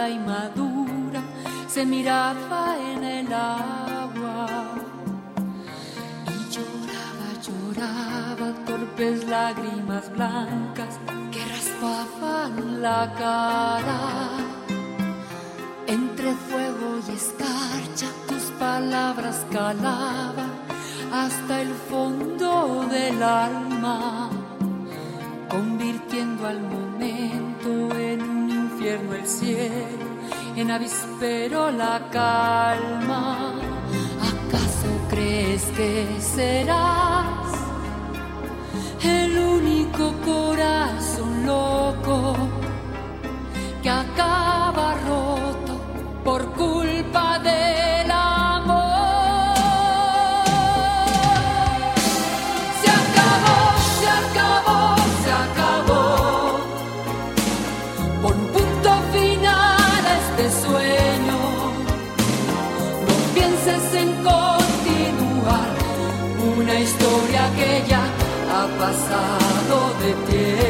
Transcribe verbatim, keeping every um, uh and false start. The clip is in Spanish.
blanca y madura se miraba en el agua y lloraba, lloraba torpes lágrimas blancas que raspaban la cara. Entre fuego y escarcha tus palabras calaban hasta el fondo del alma, convirtiendo al momento en un infierno el cielo, en avispero la calma. ¿Acaso crees que serás el único corazón loco que acaba roto por culpa del amor? Se acabó, se acabó, se acabó. Pon punto final a este sueño. No pienses en continuar una historia que ya ha pasado de tiempo.